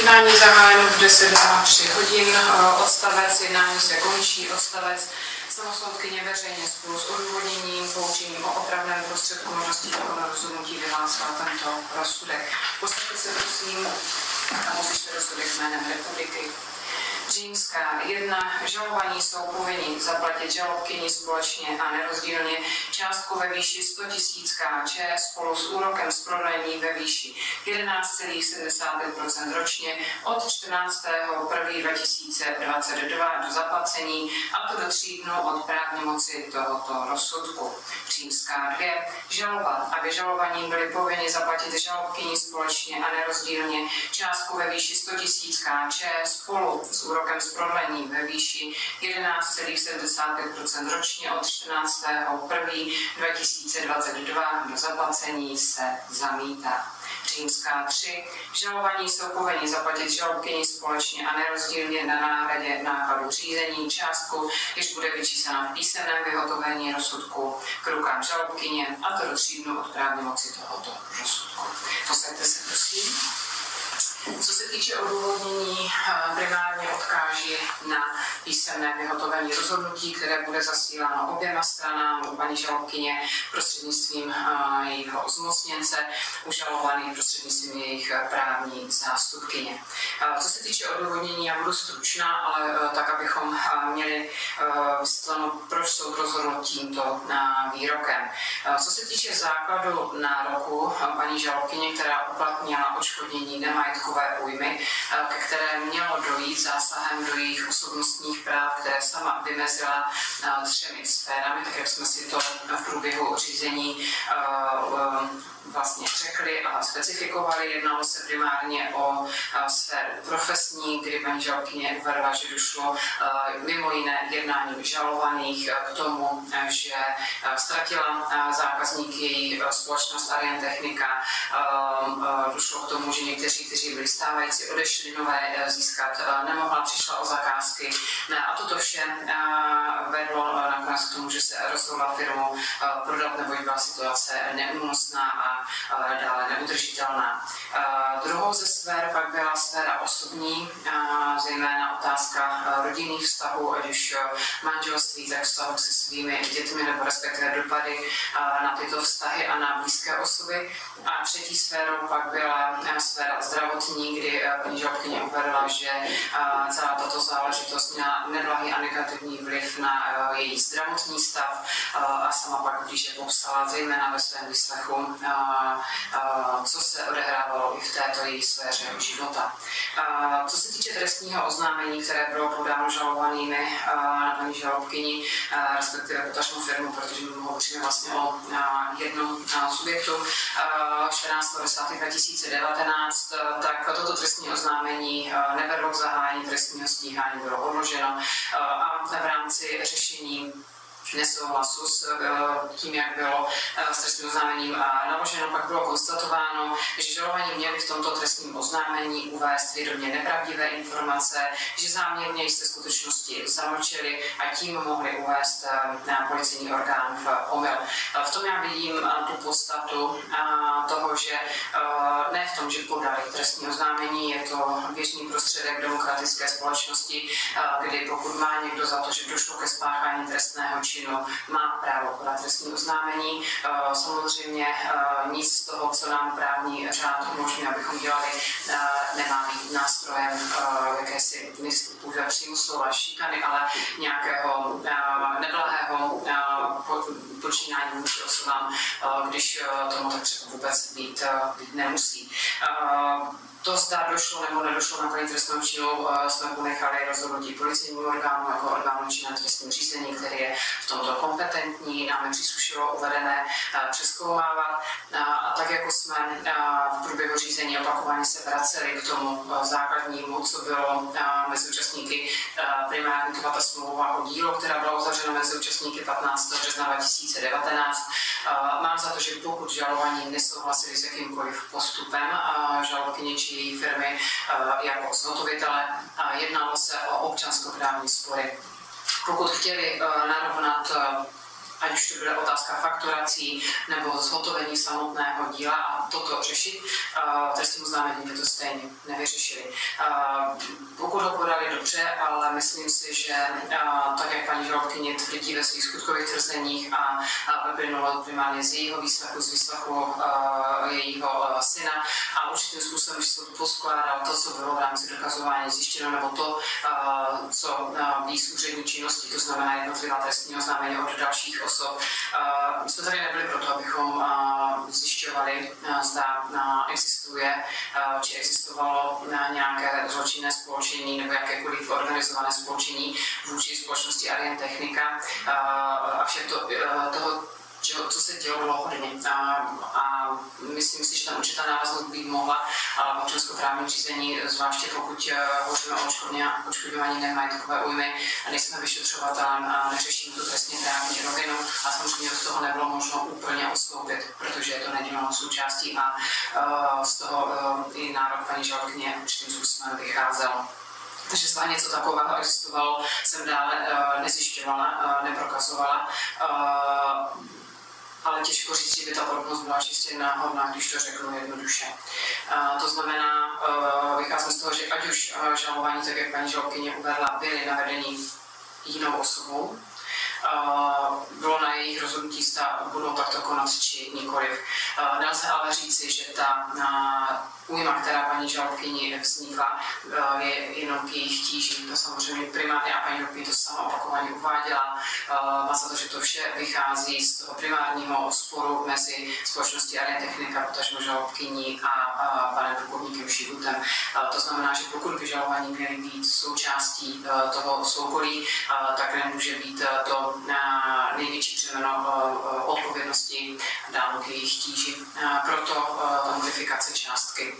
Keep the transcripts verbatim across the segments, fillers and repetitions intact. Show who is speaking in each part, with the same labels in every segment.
Speaker 1: Jednání zahájeno v deset tři hodin, odstavec, jednání se končí, odstavec, samosoudkyně veřejně spolu s odůvodněním, poučením o opravném prostředku možnosti výkonu rozhodnutí vyhlásila tento rozsudek. Postavte se prosím a musíte rozsudek jménem republiky. Římská jedna. Žalovaní jsou povinni zaplatit žalobkyni společně a nerozdílně částku ve výši sto tisíc Kč spolu s úrokem z prodlení ve výši jedenáct celá sedmdesát pět procent ročně od čtrnáctého prvního dva tisíce dvacet dva do zaplacení, a to do tří dnů od právní moci tohoto rozsudku. Římská dvě. Žalovat, aby žalovaní byli povinni zaplatit žalobkyni společně a nerozdílně částku ve výši sto tisíc Kč spolu s úrokem z prodlení ve výši jedenáct celá sedmdesát pět procent ročně od čtrnáctého prvního dva tisíce dvacet dva do zaplacení se zamítá. Římská tři. Žalovaní jsou povinni zaplatit žalobkyni společně a nerozdílně na náhradě nákladů řízení částku, jež bude vyčíslena v písemném vyhotovení rozsudku k rukám žalobkyně, a to do tří dnů od právní moci tohoto rozsudku. Posaďte se prosím. Co se týče odůvodnění, primárně odkáží na písemné vyhotovení rozhodnutí, které bude zasíláno oběma stranám, paní žalobkyně prostřednictvím jejího zmocněnce, užalovaný prostřednictvím jejich právní zástupkyně. Co se týče odůvodnění, já budu stručná, ale tak, abychom měli vysvětleno, proč soud rozhodl tímto výrokem. Co se týče základu nároku paní žalobkyně, která uplatnila odškodnění nemajetkové újmy, ke které mělo dojít zásahem do jejich osobnostních práv, které sama vymezila třemi sférami, tak jak jsme si to v průběhu řízení vlastně řekli a specifikovali. Jednalo se primárně o sféru profesní, kdy paní žalobkyně uvedla, že došlo mimo jiné jednání žalovaných k tomu, že ztratila zákazníky její společnost Arien Technika. Došlo k tomu, že někteří, kteří byli stávající, odešli, nové získat nemohla, přišla o zakázky. A toto vše vedlo nakonec k tomu, že se rozhodla firmu prodat, neboť byla situace neúnosná a dále neudržitelná. Druhou ze sfér pak byla sféra osobní, zejména otázka rodinných vztahů, ať už manželství, tak vztahu se svými dětmi, nebo respektive dopady na tyto vztahy a na blízké osoby. A třetí sférou pak byla sféra zdravotní, kdy paní žalobkyně uvedla, že celá tato záležitost měla neblahý a negativní vliv na její zdravotní stav a sama pak blíže popsala, zejména ve svém výslechu, co se odehrávalo i v této její sféře života. Co se týče trestního oznámení, které bylo podáno žalovanými na paní žalobkyni, respektive potažnou firmu, protože my hovoříme vlastně o jednom subjektu, čtrnáctého desátého dva tisíce devatenáct, tak toto trestní oznámení nevedlo k zahájení trestního stíhání, bylo odloženo a v rámci řešení nesouhlasu s tím, jak bylo s trestním oznámením naloženo, pak bylo konstatováno, že žalovaní měli v tomto trestním oznámení uvést vědomě nepravdivé informace, že záměrně jste skutečnosti zamlčeli a tím mohli uvést na policejní orgán v omyl. V tom já vidím tu podstatu toho, že ne v tom, že podali trestní oznámení, je to běžný prostředek demokratické společnosti, kdy pokud má někdo za to, že došlo ke spáchání trestného činu, má právo podat trestní oznámení. Samozřejmě nic z toho, co nám právní řád umožňuje, abychom dělali, nemá být nástrojem jakési pouze přímuslové šikany, ale nějakého neblahého počínání vůči osobám, když tomu tak třeba vůbec být, být nemusí. To, zda došlo nebo nedošlo na plný trestnou činu, jsme ponechali rozhodnutí policejního orgánu jako orgánu činného trestního řízení, který je v tomto kompetentní. Nám nepříslušelo uvedené přezkoumávat. A tak, jako jsme v průběhu řízení opakovaně se vraceli k tomu základnímu, co bylo mezi účastníky primární ta smlouva o dílo, která byla uzavřena mezi účastníky patnáctého března dva tisíce devatenáct. Mám za to, že pokud žalovaní nesouhlasili s jakýmkoliv postupem žalobkyně či její firmy jako zhotovitele, jednalo se o občanskoprávní spory. Pokud chtěli narovnat ať už to byla otázka fakturací nebo zhotovení samotného díla a toto řešit, trestní oznámení by to stejně nevyřešili. Pokud ho podali dobře, ale myslím si, že tak, jak paní žalobkyně tvrdí ve svých skutkových tvrzeních a vyplynulo primárně z jejího výslechu, z výslechu jejího syna a určitým způsobem, že se to poskládal to, co bylo v rámci dokazování zjištěno, nebo to, co víc úřední činnosti, to znamená jednotlivá trestní oznámení od dalších osob. My jsme tady nebyli proto, abychom zjišťovali, zda existuje, či existovalo nějaké zločinné spolčení nebo jakékoliv organizované spolčení vůči společnosti Arient Technika. Avšak to, toho, co se dělo, bylo hodně. A, a myslím si, že tam určitá návaznost být mohla, ale v občanskoprávním řízení, zvláště pokud hovoříme o odškodňování nemajetkové újmy a nejsme vyšetřovatelem a neřešíme tu trestně právní rovinu a samozřejmě od toho nebylo možno úplně odstoupit, protože je to nedílnou součástí a uh, z toho uh, i nárok paní žalobkyně určitým způsobem vycházel. Takže zda něco takového existovalo, jsem dále uh, nezjišťovala, uh, neprokazovala. Uh, ale těžko říct, že by ta podobnost byla čistě náhodná, když to řeknu jednoduše. Uh, to znamená, uh, vycházím z toho, že ať už uh, žalování, tak jak paní žalobkyně uvedla, byly navedení jinou osobou, Uh, bylo na jejich rozhodnutí, zda budou takto konat či nikoliv. Uh, nelze ale říci, že ta uh, újma, která paní žalobkyni vznikla, uh, je jenom k jejich tíži. To samozřejmě primárně a paní žalobkyně to sama opakovaně uváděla. Uh, má za to, že to vše vychází z toho primárního sporu mezi společností Arient Technika, potažmo žalobkyní a, a panem plukovníkem Šibutem. Uh, to znamená, že pokud by žalování měly být součástí uh, toho soukolí, uh, tak nemůže být uh, to na největší břemeno odpovědnosti dáno k jejich tíži. Proto ta modifikace částky.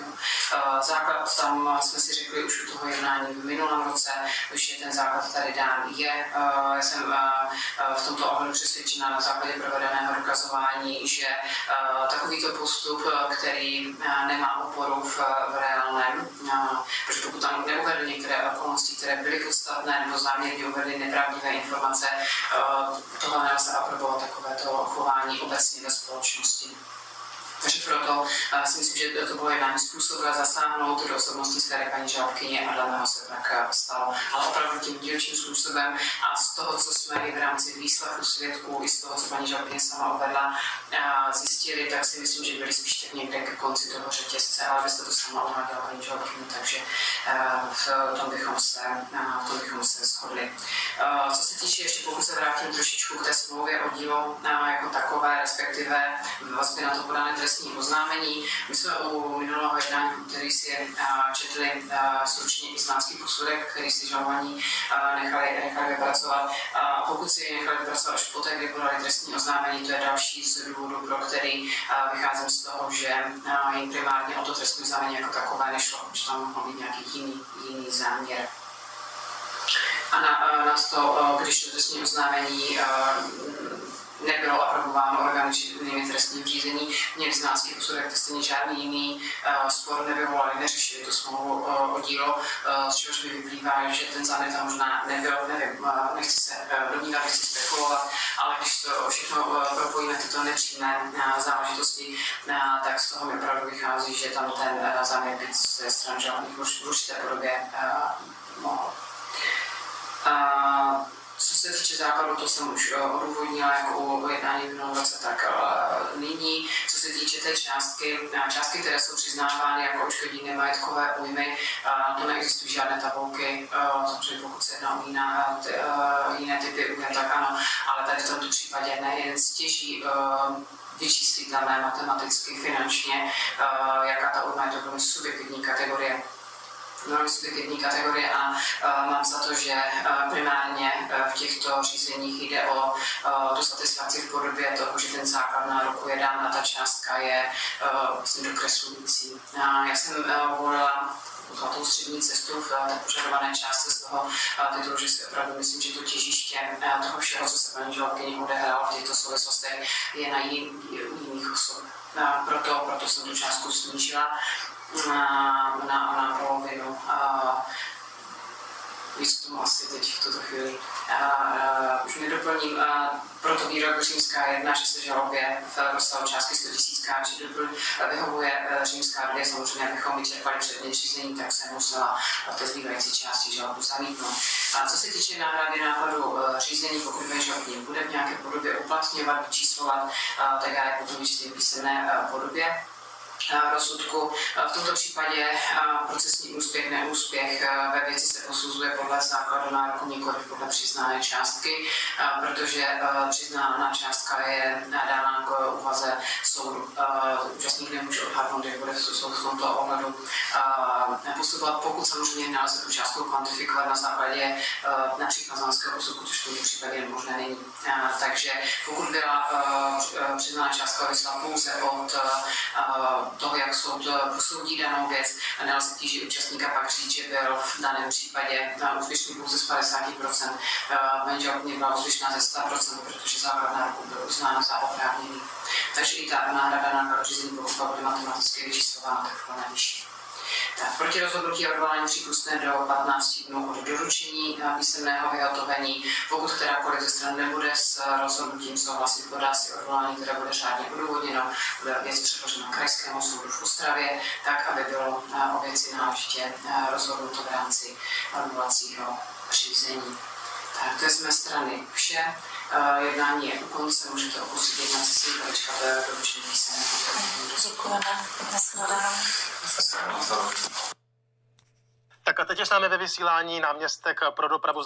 Speaker 1: Základ tam jsme si řekli už u toho jednání v minulém roce, že ten základ tady dán je. Já jsem v tomto ohledu přesvědčena na základě provedeného dokazování, že takovýto postup, který nemá oporu v, v reálném, protože pokud tam neuvedli některé okolnosti, které byly podstatné nebo záměrně uvedly nepravdivé informace, tohle nelze aprobovat takovéto chování obecně ve společnosti. Takže proto uh, si myslím, že to bylo jednání způsobila zasáhnout do osobnostní sféry paní žalobkyně a dle mého se tak uh, stalo. Ale opravdu tím dílčím způsobem a z toho, co jsme i v rámci výslechu svědků, i z toho, co paní žalobkyně sama uvedla, uh, zjistili, tak si myslím, že byli spíš tak někde ke konci toho řetězce, ale vy jste to sama uváděla paní žalobkyně, takže uh, v tom bychom se, uh, v tom bychom se shodli. Uh, co se týče, ještě pokud se vrátím trošičku k té smlouvě o dílo uh, jako takové, respektive vazby na to podané trestní oznámení. My jsme u minulého jednání, který si uh, četli uh, stručně islámský posudek, který si žalovaní uh, nechali, nechali vypracovat. Uh, pokud si je nechali vypracovat až poté, kdy podali trestní oznámení, to je další z důvodů, pro který uh, vycházím z toho, že uh, jim primárně o to trestní oznámení jako takové nešlo, že tam mohl být nějaký jiný, jiný záměr. A na, na to, když to trestní oznámení nebylo aprobováno orgány činnými trestním řízení, měli znalský posudek, stejně žádný jiný uh, spor nevyvolali, neřešili to smlouvu uh, o dílo, uh, z čehož by vyplývá, že ten záměr tam možná nebyl, nevím, uh, nechci se uh, domnívat, nechci spekulovat, ale když to všechno uh, propojíme tyto nepřímé uh, záležitosti, uh, tak z toho mi opravdu vychází, že tam ten uh, záměr být ze strany žádných v určité podobě uh, mohl. Uh, Co se týče základu, to jsem už odůvodnila jako u jednání v minulém roce, tak uh, nyní, co se týče té částky, částky, které jsou přiznávány jako odškodnění nemajetkové újmy, uh, to neexistují žádné tabulky, uh, samozřejmě pokud se jedná o jiná, t, uh, jiné typy újmy, tak ano, ale tady v tomto případě ne, jen stěží uh, vyčíslitelné matematicky, finančně, uh, jaká ta újma je, to bylo subjektivní kategorie. velmi subjektivní kategorie a uh, mám za to, že uh, primárně uh, v těchto řízeních jde o uh, tu satisfakci v podobě toho, že ten základ nároku je dán a ta částka je uh, vlastně dokreslující. Uh, já jsem uh, volila tou střední cestu v té požadované části z toho titulu, že si opravdu myslím, že to těžiště toho všeho, co se paní žalobkyně odehrálo v těchto souvislostech, je na jin, jiných osob. Proto, proto jsem tu částku snížila na, na, na polovinu. víc k tomu asi teď v tuto chvíli a, a, už nedoplním. A proto výrok římská jedna, že se žalobě v rozsahu částky sto tisíc káčí vyhovuje římská dvě, samozřejmě abychom vyčerpali předmět řízení, tak se musela v té zbývající části žalobu zamítnout. A co se týče náhrady nákladu řízení, pokud by žalobní bude v nějaké podobě uplatňovat, vyčíslovat, tak já je potom vyčtím v písemné podobě rozsudku. V tomto případě procesní úspěch, neúspěch ve věci se posuzuje podle základu nároku, nikoli podle přiznané částky, protože přiznaná částka je dána k úvaze soudu. Účastník nemůže odhadnout, jak bude soud v tomto ohledu postupovat, pokud samozřejmě nelze tu částku kvantifikovat na základě například znaleckého posudku, což v tomto případě možné není. Takže pokud byla přiznaná částka vyšla pouze od toho, jak soud posoudí danou věc a nelze tížit účastníka pak říct, že byl v daném případě úspěšný pouze z padesát procent, menžalobně byla úspěšná ze sto procent, protože základ nároku byl uznán za oprávněný. Takže i ta náhrada nákladu řízení, pokud bude matematicky vyčíslována, tak plné vyšší. Tak, proti rozhodnutí o odvolání přípustné do patnácti dnů od doručení písemného vyhotovení. Pokud kterákoliv ze stran nebude s rozhodnutím souhlasit, podá si odvolání, které bude řádně odůvodněno, bude věc předložena krajskému soudu v Ostravě, tak, aby bylo o věci náležitě rozhodnuto v rámci odvolacího řízení. Tak, to je z mé strany vše. Uh, jednání je u konce, můžete opustit jednací sál, počkat doručení písemného vyhotovení.
Speaker 2: Tak a teď je s námi ve vysílání náměstek pro dopravu